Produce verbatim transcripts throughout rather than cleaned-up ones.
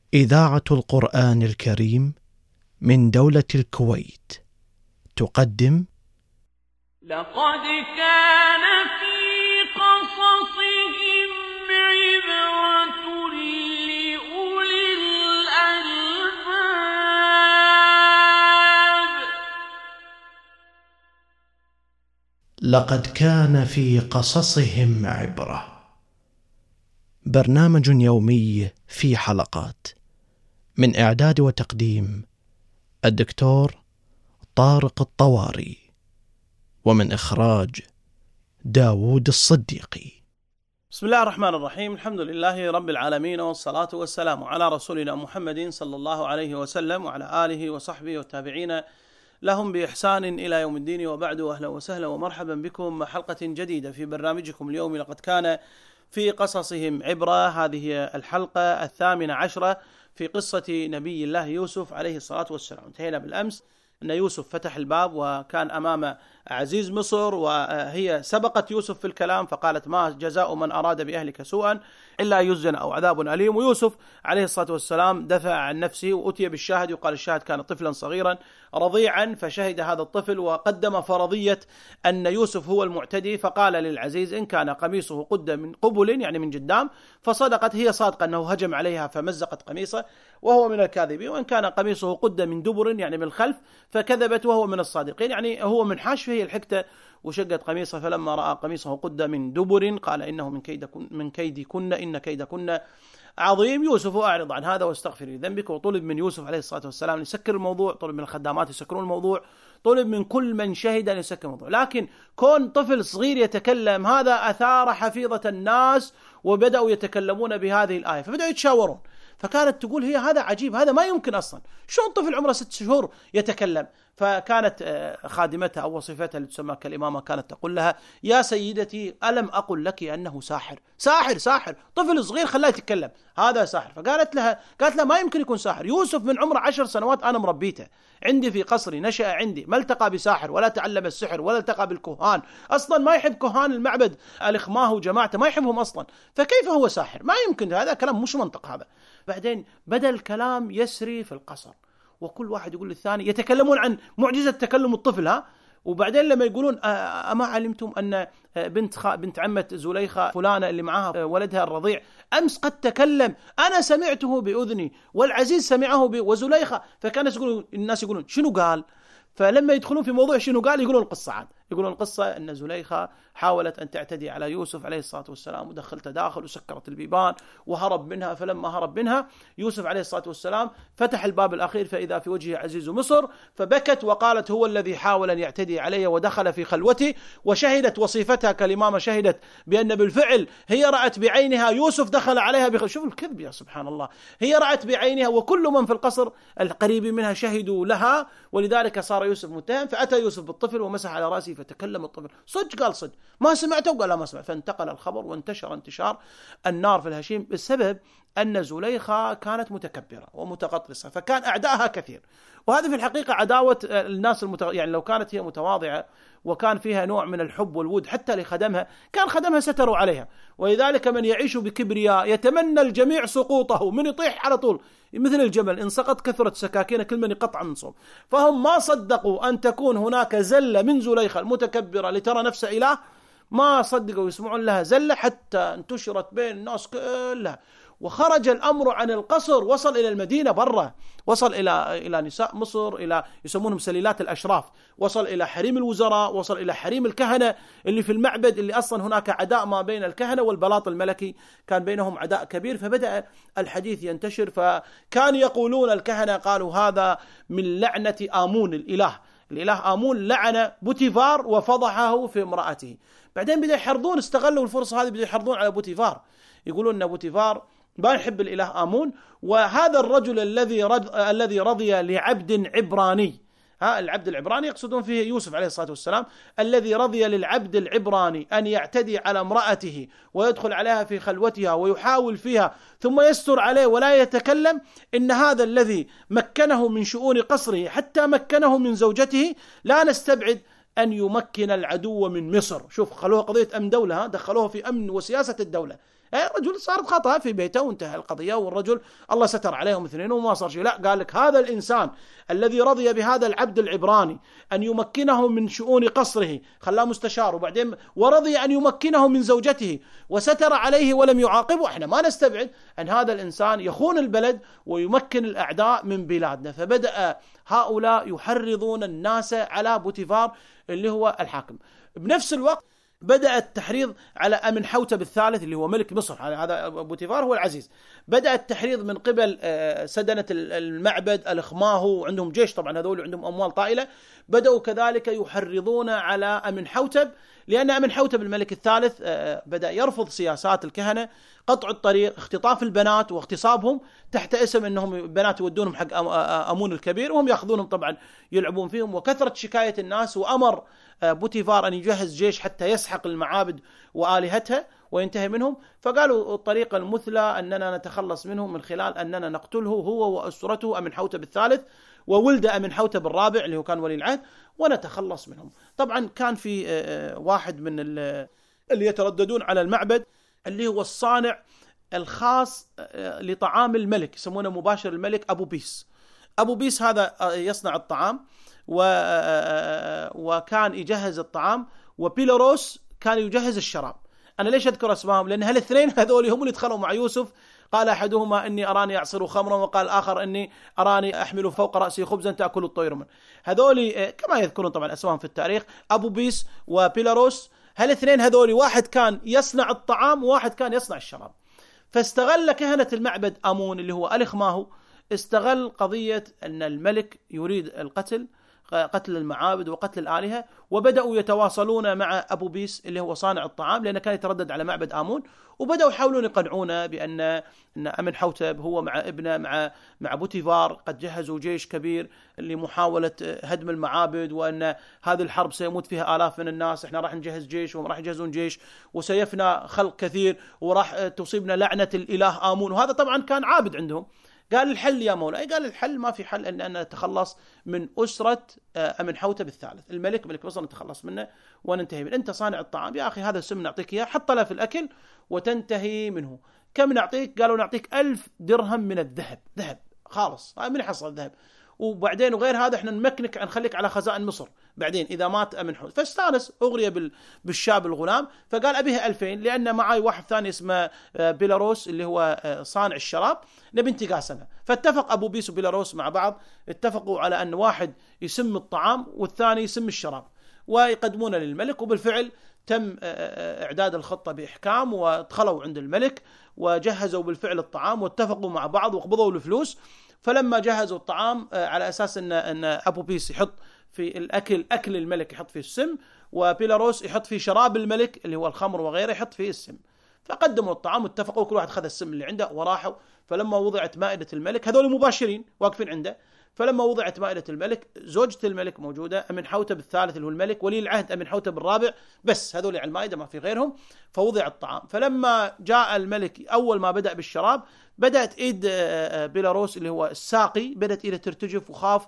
إذاعة القرآن الكريم من دولة الكويت تقدم لقد كان في قصصهم عبرة لأولي الألباب. لقد كان في قصصهم عبرة، برنامج يومي في حلقات، من إعداد وتقديم الدكتور طارق الطواري، ومن إخراج داود الصديقي. بسم الله الرحمن الرحيم. الحمد لله رب العالمين، والصلاة والسلام على رسولنا محمد صلى الله عليه وسلم وعلى آله وصحبه والتابعين لهم بإحسان إلى يوم الدين، وبعد. أهلا وسهلا ومرحبا بكم حلقة جديدة في برنامجكم اليوم لقد كان في قصصهم عبرة. هذه الحلقة الثامنة عشرة في قصة نبي الله يوسف عليه الصلاة والسلام. انتهينا بالأمس أن يوسف فتح الباب وكان أمام عزيز مصر، وهي سبقت يوسف في الكلام فقالت: ما جزاء من أراد بأهلك سوءا إلا يسجن أو عذاب أليم. ويوسف عليه الصلاة والسلام دفع عن نفسه وأتي بالشاهد، وقال الشاهد كان طفلا صغيرا رضيعا، فشهد هذا الطفل وقدم فرضية أن يوسف هو المعتدي، فقال للعزيز: إن كان قميصه قد من قبل يعني من قدام فصدقت، هي صادقة أنه هجم عليها فمزقت قميصه وهو من الكاذبين، وإن كان قميصه قد من دبر يعني من الخلف فكذبت وهو من الصادقين، يعني هو من حاش فيه الحكتة وشقت قميصه، فلما رأى قميصه قد من دبر قال إنه من كيد كن من كيد كن إن كيد كن عظيم. يوسف أعرض عن هذا واستغفر لذنبك. وطلب من يوسف عليه الصلاة والسلام يسكر الموضوع، طلب من الخدامات يسكرون الموضوع، طلب من كل من شهد أن يسكر الموضوع، لكن كون طفل صغير يتكلم هذا أثار حفيظة الناس وبدأوا يتكلمون بهذه الآية، فبدأوا يتشاورون. فكانت تقول هي هذا عجيب، هذا ما يمكن أصلا، شلون طفل عمره ست شهور يتكلم؟ فكانت خادمتها أو وصفتها اللي تسمى كالإمامة كانت تقول لها: يا سيدتي ألم أقل لك أنه ساحر؟ ساحر ساحر طفل صغير خلاه يتكلم، هذا ساحر. فقالت لها قالت لها ما يمكن يكون ساحر، يوسف من عمره عشر سنوات أنا مربيته عندي في قصري، نشأ عندي، ما التقى بساحر ولا تعلم السحر ولا التقى بالكهان، أصلا ما يحب كهان المعبد الإخماه وجماعته، ما يحبهم أصلا، فكيف هو ساحر؟ ما يمكن، هذا كلام مش منطق هذا. بعدين بدأ الكلام يسري في القصر، وكل واحد يقول للثاني، يتكلمون عن معجزة تكلم الطفل. ها وبعدين لما يقولون: أما علمتم أن بنت خ... بنت عمة زليخة فلانة اللي معها ولدها الرضيع أمس قد تكلم، أنا سمعته بأذني والعزيز سمعه ب... وزليخة. فكان يقولون الناس يقولون شنو قال؟ فلما يدخلون في موضوع شنو قال يقولون القصة عاد، يقولون القصة أن زليخة حاولت أن تعتدي على يوسف عليه الصلاة والسلام ودخلت داخل وسكرت البيبان وهرب منها، فلما هرب منها يوسف عليه الصلاة والسلام فتح الباب الأخير فإذا في وجهه عزيز مصر، فبكت وقالت: هو الذي حاول أن يعتدي علي ودخل في خلوتي. وشهدت وصيفتها كالإمامة، شهدت بأن بالفعل هي رأت بعينها يوسف دخل عليها بخ... شوف الكذب يا سبحان الله، هي رأت بعينها وكل من في القصر القريب منها شهدوا لها، ولذلك صار يوسف متهم. فأتى يوسف بالطفل ومسح على رأسه فتكلم الطفل، صدق قال صدق، ما سمعته وقال لا ما سمعت. فانتقل الخبر وانتشر انتشار النار في الهشيم، بالسبب أن زليخة كانت متكبرة ومتغطرسة، فكان أعدائها كثير. وهذا في الحقيقة عداوة الناس المتغ... يعني لو كانت هي متواضعة وكان فيها نوع من الحب والود حتى لخدمها كان خدمها ستروا عليها. ولذلك من يعيش بكبرياء يتمنى الجميع سقوطه، من يطيح على طول مثل الجمل إن سقط كثرت سكاكين كل من يقطع من صوب. فهم ما صدقوا أن تكون هناك زلة من زليخة المتكبرة لترى نفسها إله، ما صدقوا يسمعون لها زلة حتى انتشرت بين الناس كلها، وخرج الأمر عن القصر، وصل إلى المدينة برا، وصل إلى إلى نساء مصر، إلى يسمونهم سليلات الأشراف، وصل إلى حريم الوزراء، وصل إلى حريم الكهنة اللي في المعبد، اللي أصلا هناك عداء ما بين الكهنة والبلاط الملكي، كان بينهم عداء كبير. فبدأ الحديث ينتشر، فكان يقولون الكهنة قالوا هذا من لعنة آمون الإله، الإله آمون لعن بوتيفار وفضحه في امرأته. بعدين بدأ يحرضون، استغلوا الفرصة هذه، بدأ يحرضون على بوتيفار، يقولون أن بوتيفار ما يحب الإله آمون، وهذا الرجل الذي رض... الذي رضي لعبد عبراني، ها العبد العبراني يقصدون فيه يوسف عليه الصلاة والسلام، الذي رضي للعبد العبراني أن يعتدي على امرأته ويدخل عليها في خلوتها ويحاول فيها ثم يستر عليه ولا يتكلم، إن هذا الذي مكنه من شؤون قصره حتى مكنه من زوجته لا نستبعد أن يمكن العدو من مصر. شوف خلوها قضية أمن دولة، دخلوها في أمن وسياسة الدولة، الرجل صارت خطأ في بيته وانتهى القضية، والرجل الله ستر عليهم اثنين وما صار شيء. لا، قال لك هذا الإنسان الذي رضي بهذا العبد العبراني أن يمكنه من شؤون قصره، خلاه مستشار، وبعدين ورضي أن يمكنه من زوجته وستر عليه ولم يعاقبه، احنا ما نستبعد أن هذا الإنسان يخون البلد ويمكن الأعداء من بلادنا. فبدأ هؤلاء يحرضون الناس على بوتيفار اللي هو الحاكم. بنفس الوقت بدأ التحريض على أمنحوتب الثالث اللي هو ملك مصر، هذا بوتيفار هو العزيز. بدأ التحريض من قبل سدنة المعبد الإخماهو، عندهم جيش طبعا، هذول عندهم أموال طائلة. بدأوا كذلك يحرضون على أمنحوتب، لأن أمنحوتب الملك الثالث بدأ يرفض سياسات الكهنة، قطع الطريق، اختطاف البنات واغتصابهم تحت اسم أنهم بنات يودونهم حق أمون الكبير، وهم يأخذونهم طبعا يلعبون فيهم. وكثرت شكاية الناس، وأمر بوتيفار أن يجهز جيش حتى يسحق المعابد وآلهتها وينتهي منهم. فقالوا الطريقة المثلى أننا نتخلص منه من خلال أننا نقتله هو وأسرته أمنحوتب الثالث وولد أمنحوتب الرابع اللي هو كان ولي العهد، ونتخلص منهم. طبعا كان في واحد من اللي يترددون على المعبد اللي هو الصانع الخاص لطعام الملك، يسمونه مباشر الملك، أبو بيس. أبو بيس هذا يصنع الطعام وكان يجهز الطعام، وبيلاروس كان يجهز الشراب. أنا ليش أذكر أسمائهم؟ لأن هالاثنين هذول هم اللي دخلوا مع يوسف. قال أحدهما إني أراني أعصر خمرا، وقال الآخر إني أراني أحمل فوق رأسي خبزا تأكل الطير منه. هذول كما يذكرون طبعا أسمائهم في التاريخ، أبو بيس وبيلاروس. هالاثنين هذول واحد كان يصنع الطعام وواحد كان يصنع الشراب. فاستغل كهنة المعبد آمون اللي هو الإخماهو، استغل قضية أن الملك يريد القتل، قتل المعابد وقتل الآلهة، وبدأوا يتواصلون مع أبو بيس اللي هو صانع الطعام، لأنه كان يتردد على معبد آمون، وبدأوا يحاولون يقنعونه بأن أن أمنحوتب هو مع ابنه مع مع بوتيفار قد جهزوا جيش كبير لمحاولة هدم المعابد، وأن هذه الحرب سيموت فيها آلاف من الناس، احنا راح نجهز جيش وهم راح يجهزون جيش، وسيفنى خلق كثير، وراح تصيبنا لعنة الإله آمون. وهذا طبعا كان عابد عندهم. قال الحل يا مولاي، قال الحل ما في حل إن أن نتخلص من أسرة أمنحوتب الثالث، الملك ملك مصر نتخلص منه وننتهي منه. أنت صانع الطعام يا أخي، هذا السم نعطيك إياه، حط له في الأكل وتنتهي منه. كم نعطيك؟ قالوا نعطيك ألف درهم من الذهب، ذهب خالص، من يحصل الذهب، وبعدين وغير هذا احنا نمكنك نخليك على خزائن مصر بعدين إذا مات أمنحوتب. فاستانس، أغري بالشاب الغلام، فقال أبيه ألفين، لأن معي واحد ثاني اسمه بيلاروس اللي هو صانع الشراب، نبي انتقاسنا. فاتفق أبو بيس وبيلاروس مع بعض، اتفقوا على أن واحد يسم الطعام والثاني يسم الشراب ويقدمونه للملك. وبالفعل تم إعداد الخطة بإحكام، ودخلوا عند الملك وجهزوا بالفعل الطعام، واتفقوا مع بعض وقبضوا الفلوس. فلما جهزوا الطعام على أساس أن أن أبو بيس يحط في الأكل أكل الملك يحط فيه السم، وبيلاروس يحط فيه شراب الملك اللي هو الخمر وغيره يحط فيه السم. فقدموا الطعام واتفقوا، كل واحد خذ السم اللي عنده وراحوا. فلما وضعت مائدة الملك، هذول مباشرين واقفين عنده، فلما وضعت مائدة الملك، زوجة الملك موجودة، أمنحوتب الثالث اللي هو الملك، ولي العهد أمنحوتب الرابع، بس هذول على المائدة ما في غيرهم. فوضع الطعام. فلما جاء الملك أول ما بدأ بالشراب، بدأت إيد بيلاروس اللي هو الساقي بدأت إيده ترتجف وخاف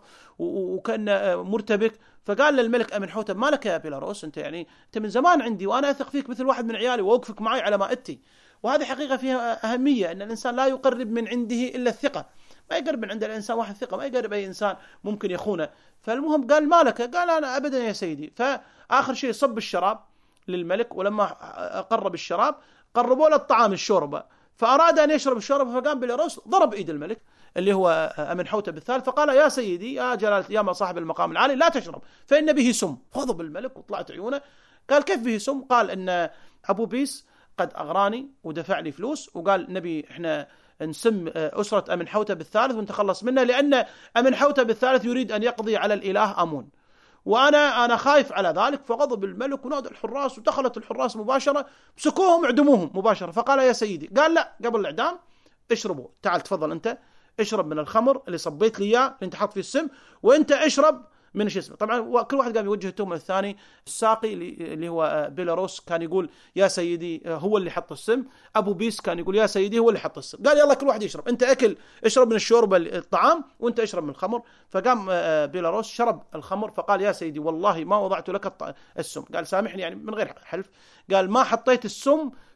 وكان مرتبك. فقال للملك أمنحوتب ما لك يا بيلاروس، أنت يعني أنت من زمان عندي وأنا أثق فيك مثل واحد من عيالي وأوقفك معي على مائدتي. وهذه حقيقة فيها أهمية، أن الإنسان لا يقرب من عنده إلا الثقة، ما يقرب من عند الإنسان واحد ثقة، ما يقرب أي إنسان ممكن يخونه. فالمهم قال ما لك؟ قال أنا أبدا يا سيدي. فآخر شيء صب الشراب للملك، ولما قرب الشراب قربوا له الطعام الشوربة، فأراد أن يشرب الشوربة، فقام بيلاروس ضرب إيد الملك اللي هو أمنحوتب الثالث، فقال يا سيدي يا جلالة يا صاحب المقام العالي لا تشرب فإن به سم. غضب الملك وطلعت عيونه. قال كيف به سم؟ قال إن أبو بيس قد أغراني ودفع لي فلوس، وقال نبي إحنا نسم أسرة أمنحوتب الثالث ونتخلص منه، لأن أمنحوتب الثالث يريد أن يقضي على الإله آمون، وأنا أنا خايف على ذلك. فغضب الملك ونادى الحراس، ودخلت الحراس مباشرة مسكوهم اعدموهم مباشرة. فقال يا سيدي، قال لا، قبل الإعدام اشربوا، تعال تفضل أنت اشرب من الخمر اللي صبيت لي إياه اللي أنت حط فيه السم، وأنت اشرب من شو اسمه. طبعا كل واحد قام يوجه التهمة الثاني. الساقي اللي هو بيلاروس كان يقول يا سيدي هو اللي حط السم، أبو بيس كان يقول يا سيدي هو اللي حط السم. قال يلا كل واحد يشرب، أنت أكل اشرب من الشوربة الطعام وأنت اشرب من الخمر. فقام بيلاروس شرب الخمر، فقال يا سيدي والله ما وضعت لك السم. قال سامحني يعني من غير حلف، قال ما حطيت السم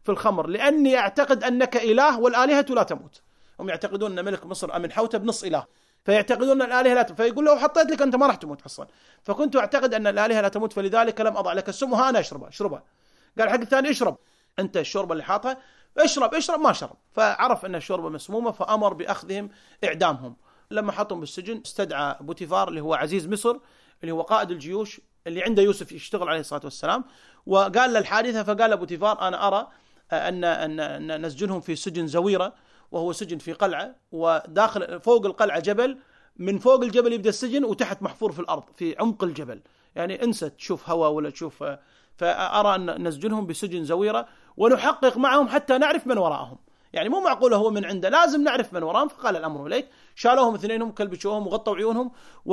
في الخمر لأني أعتقد أنك إله والآلهة لا تموت. هم يعتقدون أن ملك مصر أمنحوتب نص إله، فيعتقدون أن الآلهة لا تموت، فيقول له حطيت لك أنت ما راح تموت أصلا، فكنت أعتقد أن الآلهة لا تموت فلذلك لم أضع لك السم وها أنا أشربها اشربها. قال حق الثاني اشرب أنت الشوربة اللي حاطها، اشرب اشرب، ما شرب، فعرف أن الشوربة مسمومة فأمر بأخذهم إعدامهم. لما حطهم بالسجن استدعى بوتيفار اللي هو عزيز مصر اللي هو قائد الجيوش اللي عنده يوسف يشتغل عليه الصلاة والسلام، وقال له الحادثة. فقال بوتيفار أنا أرى أن أن نسجنهم في سجن زويرة، وهو سجن في قلعة، وداخل فوق القلعة جبل، من فوق الجبل يبدأ السجن وتحت محفور في الأرض في عمق الجبل، يعني انسى تشوف هواء ولا تشوف. فأرى أن نسجنهم بسجن زويرة ونحقق معهم حتى نعرف من وراءهم، يعني مو معقولة هو من عنده، لازم نعرف من وراءهم. فقال الأمر إليك. شالوهم اثنينهم كلبشوهم وغطوا عيونهم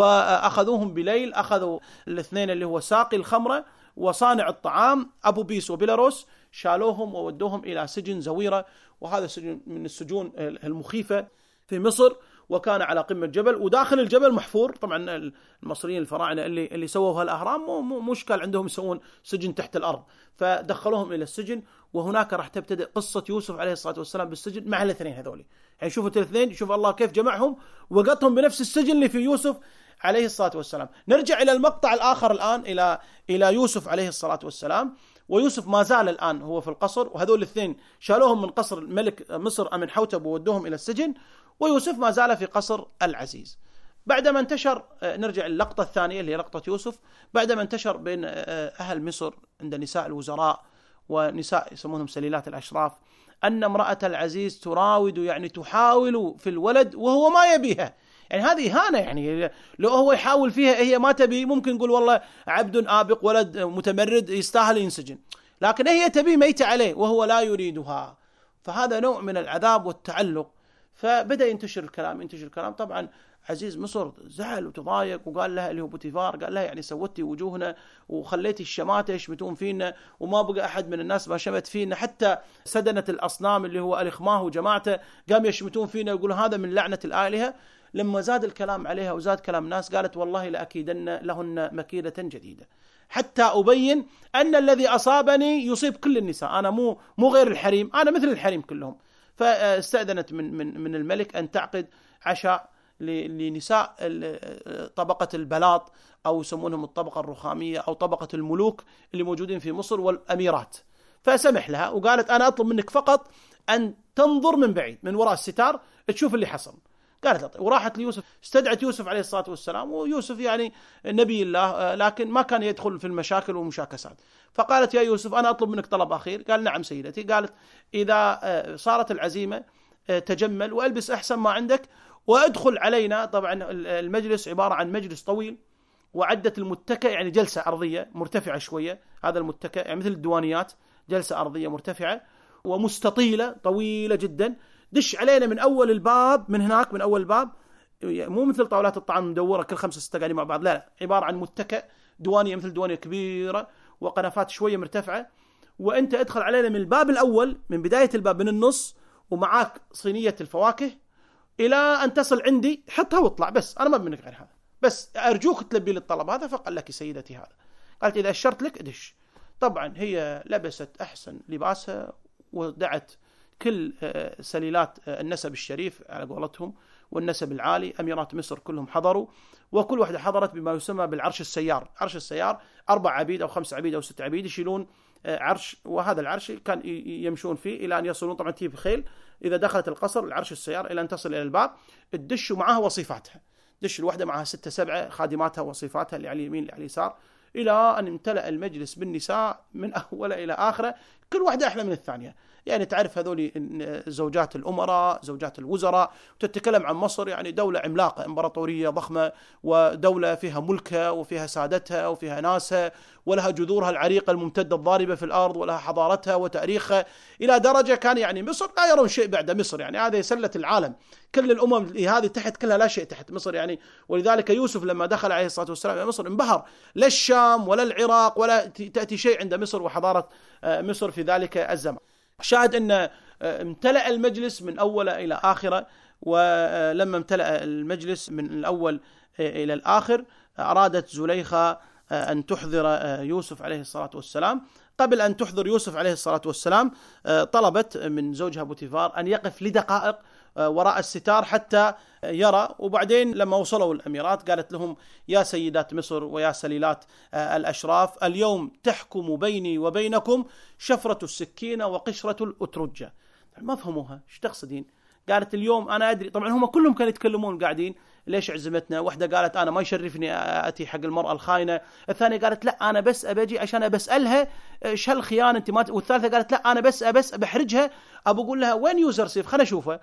وأخذوهم بليل. أخذوا الاثنين اللي هو ساقي الخمرة وصانع الطعام أبو بيس وبيلاروس، شالوهم وودوهم إلى سجن زويرة، وهذا سجن من السجون المخيفة في مصر، وكان على قمة جبل، وداخل الجبل محفور. طبعا المصريين الفراعنة اللي اللي سووا هالأهرام مو مو مشكل عندهم يسوون سجن تحت الأرض، فدخلوهم إلى السجن. وهناك راح تبتدئ قصة يوسف عليه الصلاة والسلام بالسجن مع الاثنين هذولي. يعني شوفوا الاثنين، شوف الله كيف جمعهم وقتهم بنفس السجن اللي في يوسف عليه الصلاة والسلام. نرجع إلى المقطع الآخر الآن، إلى إلى يوسف عليه الصلاة والسلام. ويوسف ما زال الآن هو في القصر، وهذول الاثنين شالوهم من قصر الملك مصر أمنحوتب وودوهم إلى السجن، ويوسف ما زال في قصر العزيز. بعدما انتشر، نرجع اللقطة الثانية اللي هي لقطة يوسف، بعدما انتشر بين أهل مصر عند نساء الوزراء ونساء يسمونهم سليلات الأشراف أن امرأة العزيز تراود، يعني تحاول في الولد وهو ما يبيها. يعني هذه إهانة، يعني لو هو يحاول فيها هي ما تبي، ممكن نقول والله عبد آبق ولد متمرد يستاهل ينسجن، لكن هي تبي ميت عليه وهو لا يريدها، فهذا نوع من العذاب والتعلق. فبدأ ينتشر الكلام ينتشر الكلام طبعا عزيز مصر زعل وتضايق، وقال لها اللي هو بوتيفار، قال لها يعني سوتي وجوهنا وخليتي الشماتة يشمتون فينا، وما بقى أحد من الناس ما شمت فينا، حتى سدنة الأصنام اللي هو الإخماه وجماعته قام يشمتون فينا ويقولوا هذا من لعنة الآلهة. لما زاد الكلام عليها وزاد كلام الناس قالت والله لأكيدن لهن مكيدة جديدة حتى أبين أن الذي أصابني يصيب كل النساء، أنا مو مو غير الحريم، أنا مثل الحريم كلهم. فاستأذنت من من من الملك أن تعقد عشاء لنساء طبقة البلاط، أو يسمونهم الطبقة الرخامية أو طبقة الملوك اللي موجودين في مصر والأميرات. فسمح لها وقالت أنا أطلب منك فقط أن تنظر من بعيد من وراء الستار تشوف اللي حصل. قالت وراحت ليوسف، استدعت يوسف عليه الصلاة والسلام، ويوسف يعني نبي الله لكن ما كان يدخل في المشاكل والمشاكسات. فقالت يا يوسف أنا أطلب منك طلب أخير. قال نعم سيدتي. قالت إذا صارت العزيمة تجمل وألبس أحسن ما عندك وأدخل علينا. طبعا المجلس عبارة عن مجلس طويل، وعدة المتكئ يعني جلسة أرضية مرتفعة شوية، هذا المتكئ يعني مثل الديوانيات، جلسة أرضية مرتفعة ومستطيلة طويلة جدا. دش علينا من أول الباب، من هناك من أول الباب، مو مثل طاولات الطعام مدورة كل خمسة ستة قاعدين مع بعض، لا لا، عبارة عن متكئ دوانية مثل دوانية كبيرة وقنفات شوية مرتفعة. وأنت ادخل علينا من الباب الأول، من بداية الباب من النص، ومعاك صينية الفواكه إلى أن تصل عندي، حطها واطلع بس، أنا ما بمنك غير هذا، بس أرجوك تلبي للطلب هذا. فقال لك سيدتي هذا. قالت إذا أشرت لك ادش. طبعا هي لبست أحسن لباسها ودعت كل سليلات النسب الشريف على قولتهم والنسب العالي، أميرات مصر كلهم حضروا، وكل واحدة حضرت بما يسمى بالعرش السيار. عرش السيار أربع عبيد أو خمس عبيد أو ست عبيد يشيلون عرش، وهذا العرش كان يمشون فيه إلى أن يصلون، طبعا تجيب خيل إذا دخلت القصر العرش السيار إلى أن تصل إلى الباب، الدش ومعها وصفاتها، دش الوحدة معها ستة سبعة خادماتها وصفاتها اللي على اليمين اللي على اليسار، إلى أن امتلأ المجلس بالنساء من أول إلى آخره، كل واحدة أحلى من الثانية. يعني تعرف هذول زوجات الأمراء، زوجات الوزراء، وتتكلم عن مصر يعني دولة عملاقة، إمبراطورية ضخمة، ودولة فيها ملكها وفيها سادتها وفيها ناسها، ولها جذورها العريقة الممتدة الضاربة في الأرض، ولها حضارتها وتاريخها، إلى درجة كان يعني مصر لا يرون شيء بعد مصر، يعني هذه سلة العالم، كل الأمم هذه تحت كلها لا شيء تحت مصر يعني. ولذلك يوسف لما دخل عليه الصلاة والسلام إلى مصر انبهر، لا الشام ولا العراق ولا تأتي شيء عند مصر وحضارة مصر في ذلك الزمن. شاهد أن امتلأ المجلس من أول إلى آخره، ولما امتلأ المجلس من الأول إلى الآخر أرادت زليخة أن تحضر يوسف عليه الصلاة والسلام. قبل أن تحضر يوسف عليه الصلاة والسلام طلبت من زوجها بوتيفار أن يقف لدقائق وراء الستار حتى يرى. وبعدين لما وصلوا الأميرات قالت لهم: يا سيدات مصر ويا سليلات الأشراف، اليوم تحكم بيني وبينكم شفرة السكينة وقشرة الأترجة. ما فهموها ايش تقصدين؟ قالت: اليوم أنا أدري. طبعا هم كلهم كانوا يتكلمون قاعدين: ليش عزمتنا؟ واحدة قالت: أنا ما يشرفني أتي حق المرأة الخاينة. الثانية قالت: لا أنا بس أبجي عشان بسألها إيش هالخيانة أنت ما. والثالثة قالت: لا أنا بس أبس بحرجها، أبو أقول لها وين يوزر سيف خلنا أشوفه.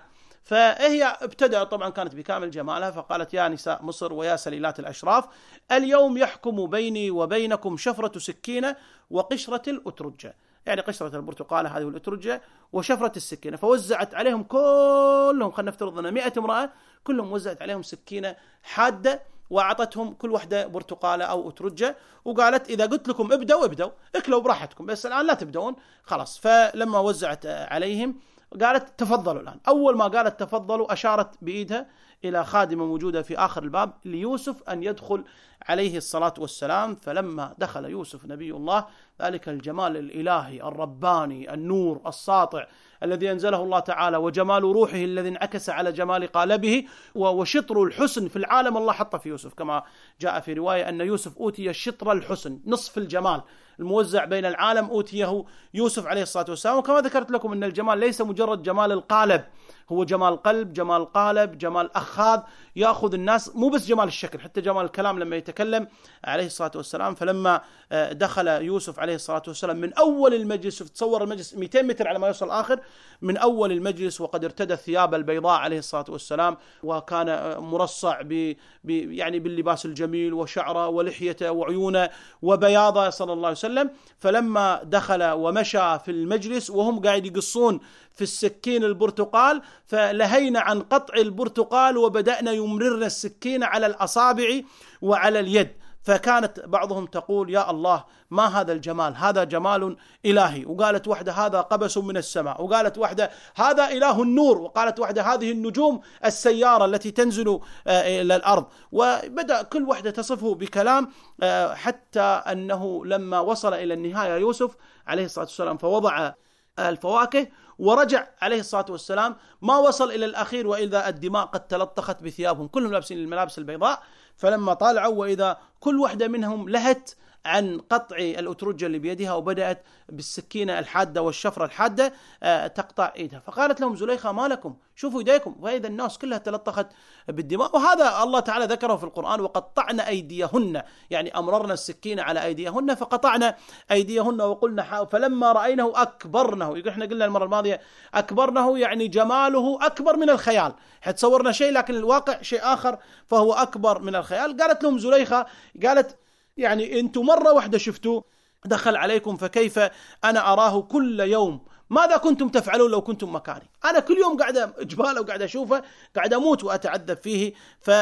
فهي ابتدأ طبعا كانت بكامل جمالها فقالت: يا نساء مصر ويا سليلات الأشراف، اليوم يحكم بيني وبينكم شفرة سكينة وقشرة الأترجة، يعني قشرة البرتقالة هذه والأترجة وشفرة السكينة. فوزعت عليهم كلهم، خلينا نفترض أن مئة امرأة كلهم وزعت عليهم سكينة حادة، وأعطتهم كل واحدة برتقالة أو أترجة، وقالت: إذا قلت لكم ابدأوا ابدأوا، اكلوا براحتكم، بس الآن لا تبدأون خلاص. فلما وزعت عليهم قالت: تفضلوا الآن. أول ما قالت تفضلوا أشارت بإيدها إلى خادمة موجودة في آخر الباب ليوسف أن يدخل عليه الصلاة والسلام. فلما دخل يوسف نبي الله، ذلك الجمال الإلهي الرباني النور الساطع الذي أنزله الله تعالى، وجمال روحه الذي انعكس على جمال قالبه، وشطر الحسن في العالم الله حطه في يوسف، كما جاء في رواية أن يوسف أوتي شطر الحسن، نصف الجمال الموزع بين العالم أوتيه يوسف عليه الصلاة والسلام. وكما ذكرت لكم أن الجمال ليس مجرد جمال القالب، هو جمال قلب، جمال قالب، جمال أخاذ، يأخذ الناس، مو بس جمال الشكل، حتى جمال الكلام لما يتكلم عليه الصلاة والسلام. فلما دخل يوسف عليه الصلاة والسلام من أول المجلس، تصور المجلس مئتين متر على ما يوصل الآخر، من أول المجلس وقد ارتدى الثياب البيضاء عليه الصلاة والسلام، وكان مرصع ب يعني باللباس الجميل، وشعره ولحيته وعيونه وبياضه صلى الله عليه وسلم. فلما دخل ومشى في المجلس وهم قاعد يقصون في السكين البرتقال، فلهينا عن قطع البرتقال وبدأنا يمررنا السكين على الأصابع وعلى اليد. فكانت بعضهم تقول: يا الله ما هذا الجمال، هذا جمال إلهي. وقالت واحدة: هذا قبس من السماء. وقالت واحدة: هذا إله النور. وقالت واحدة: هذه النجوم السيارة التي تنزل إلى الأرض. وبدأ كل واحدة تصفه بكلام، حتى أنه لما وصل إلى النهاية يوسف عليه الصلاة والسلام فوضع الفواكه ورجع عليه الصلاة والسلام، ما وصل إلى الأخير وإذا الدماء قد تلطخت بثيابهم، كلهم لابسين الملابس البيضاء. فلما طالعوا وإذا كل واحدة منهم لهت عن قطع الأترجة اللي بيدها، وبدأت بالسكينة الحادة والشفرة الحادة تقطع إيدها. فقالت لهم زليخة: ما لكم؟ شوفوا إيديكم. وإذا الناس كلها تلطخت بالدماء. وهذا الله تعالى ذكره في القرآن: وقطعنا أيديهن، يعني أمررنا السكينة على أيديهن فقطعنا أيديهن وقلنا فلما رأينه أكبرنه. يقول إحنا قلنا المرة الماضية أكبرنه يعني جماله أكبر من الخيال، حتصورنا شيء لكن الواقع شيء آخر، فهو أكبر من الخيال. قالت لهم زليخة، قالت: يعني أنتم مرة واحدة شفتوا دخل عليكم، فكيف أنا أراه كل يوم؟ ماذا كنتم تفعلون لو كنتم مكاني؟ أنا كل يوم قاعد أجباله وقاعد أشوفه، قاعد أموت وأتعذب فيه،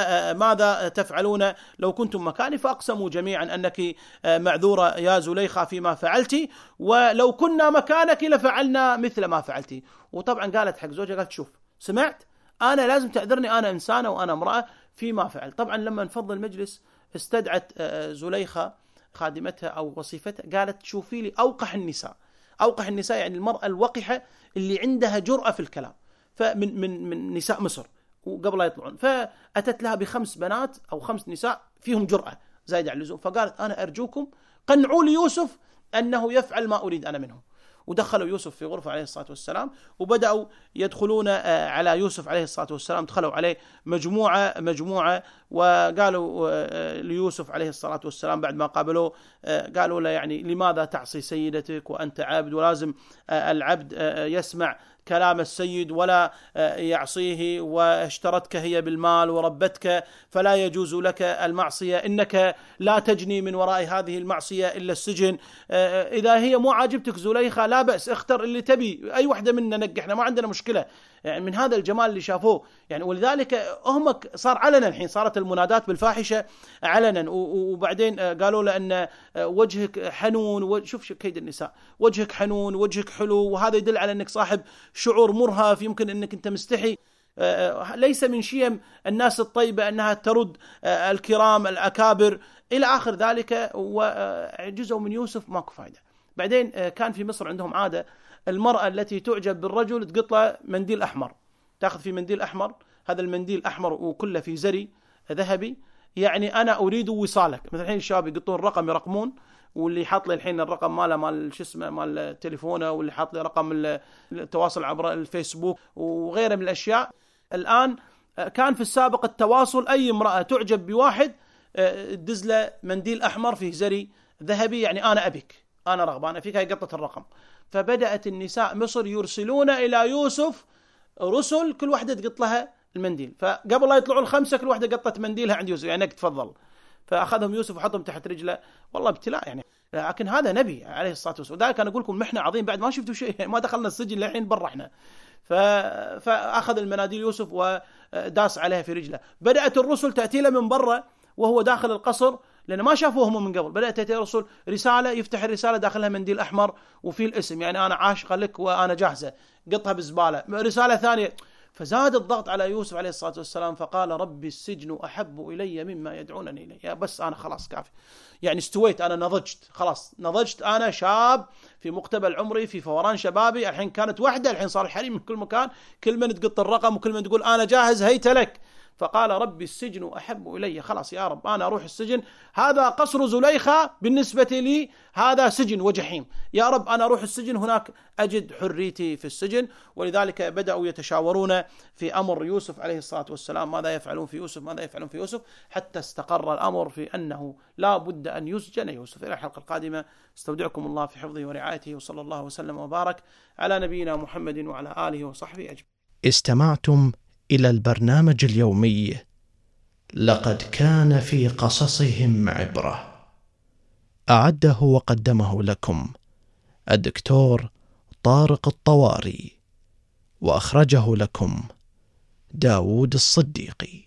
فماذا تفعلون لو كنتم مكاني؟ فأقسموا جميعا أنك معذورة يا زليخة فيما فعلتي، ولو كنا مكانك لفعلنا مثل ما فعلتي. وطبعا قالت حق زوجها، قالت: شوف سمعت، أنا لازم تعذرني، أنا إنسانة وأنا امرأة فيما فعل. طبعا لما انفض المجلس استدعت زليخة خادمتها أو وصيفتها، قالت: شوفي لي أوقح النساء. أوقح النساء يعني المرأة الوقحة اللي عندها جرأة في الكلام، فمن من من نساء مصر وقبل لا يطلعون. فأتت لها بخمس بنات أو خمس نساء فيهم جرأة زايدة على اللزوم، فقالت: أنا أرجوكم قنعوا لي يوسف أنه يفعل ما أريد أنا منه. ودخلوا يوسف في غرفة عليه الصلاة والسلام، وبدأوا يدخلون على يوسف عليه الصلاة والسلام. دخلوا عليه مجموعة مجموعة وقالوا ليوسف عليه الصلاة والسلام بعد ما قابلوه، قالوا له: يعني لماذا تعصي سيدتك وأنت عبد؟ ولازم العبد يسمع كلام السيد ولا يعصيه، واشترتك هي بالمال وربتك، فلا يجوز لك المعصية، إنك لا تجني من وراء هذه المعصية إلا السجن. إذا هي مو عاجبتك زليخة لا بأس، اختر اللي تبي، أي واحدة منا نجحنا، ما عندنا مشكلة، يعني من هذا الجمال اللي شافوه. يعني ولذلك هم صار علنا الحين، صارت المنادات بالفاحشة علنا. وبعدين قالوا له أن وجهك حنون، شوف كيد النساء، وجهك حنون، وجهك حلو، وهذا يدل على أنك صاحب شعور مرهف، يمكن أنك أنت مستحي. ليس من شيم الناس الطيبة أنها ترد الكرام الأكابر إلى آخر ذلك، وجزء من يوسف ماكو فايدة. بعدين كان في مصر عندهم عادة، المرأة التي تعجب بالرجل تقط له منديل أحمر، تأخذ في منديل أحمر، هذا المنديل أحمر وكله في زري ذهبي، يعني أنا أريد وصالك. مثل الحين الشباب يقطون الرقم يرقمون، واللي حاط لي الحين الرقم ماله مال شو اسمه مال تليفونه، واللي حاط لي رقم التواصل عبر الفيسبوك وغيره من الأشياء. الآن كان في السابق التواصل أي امرأة تعجب بواحد تدز له منديل أحمر فيه زري ذهبي، يعني أنا أبيك، أنا رغبانة فيك، هاي قطة الرقم. فبدأت النساء مصر يرسلون إلى يوسف رسل كل واحدة تقط لها المنديل، فقبل لا يطلعوا الخمسة كل واحدة قطت منديلها عند يوسف، يعني تفضل. فأخذهم يوسف وحطهم تحت رجله، والله ابتلاء يعني، لكن هذا نبي عليه الصلاة والسلام. وذلك أنا أقول لكم محنة عظيم، بعد ما شفتوا شيء، ما دخلنا السجن للحين برا احنا. فأخذ المناديل يوسف وداس عليها في رجله. بدأت الرسل تأتي له من برا وهو داخل القصر، لأن ما شافوهم من قبل. بدأت تأتي الرسل رسالة، يفتح الرسالة داخلها منديل أحمر وفي الاسم، يعني أنا عاشقة لك وأنا جاهزة، قطها بالزبالة. رسالة ثانية، فزاد الضغط على يوسف عليه الصلاة والسلام، فقال ربي السجن أحب إلي مما يدعونني إليه. يا بس أنا خلاص كافي، يعني استويت، أنا نضجت، خلاص نضجت، أنا شاب في مقتبل عمري، في فوران شبابي. الحين كانت وحدة، الحين صار الحريم من كل مكان، كل من تقط الرقم وكل من تقول أنا جاهز هيت لك. فقال ربي السجن أحب إلي، خلاص يا رب أنا أروح السجن، هذا قصر زليخة بالنسبة لي هذا سجن وجحيم، يا رب أنا أروح السجن، هناك أجد حريتي في السجن. ولذلك بدأوا يتشاورون في أمر يوسف عليه الصلاة والسلام، ماذا يفعلون في يوسف، ماذا يفعلون في يوسف، حتى استقر الأمر في أنه لا بد أن يسجن يوسف. إلى الحلقة القادمة، استودعكم الله في حفظه ورعايته، وصلى الله وسلم وبارك على نبينا محمد وعلى آله وصحبه أجمعين. استمعتم إلى البرنامج اليومي لقد كان في قصصهم عبرة، أعده وقدمه لكم الدكتور طارق الطواري، وأخرجه لكم داود الصديقي.